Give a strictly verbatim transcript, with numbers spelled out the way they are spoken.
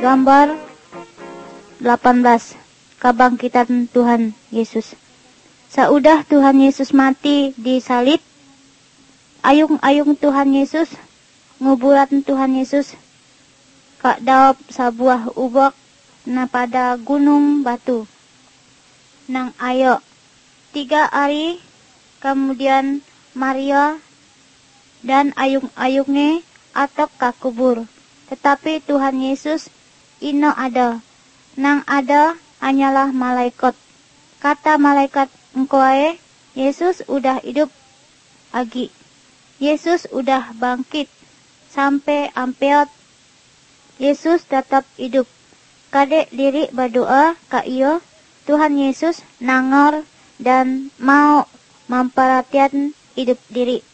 Gambar delapan belas. Kebangkitan Tuhan Yesus. Saudah Tuhan Yesus mati di salib, ayung-ayung Tuhan Yesus, nguburan Tuhan Yesus, kak daop sabuah ubok na pada gunung batu. Nang ayo, tiga hari kemudian Maria dan ayung-ayungnya atok kakubur. Tetapi Tuhan Yesus ino ada. Nang ada hanyalah malaikat. Kata malaikat engkoe, Yesus udah hidup lagi. Yesus udah bangkit. Sampai ampeot. Yesus tetap hidup. Kadek diri berdoa ka iyo, Tuhan Yesus nangor dan mau memperhatian hidup diri.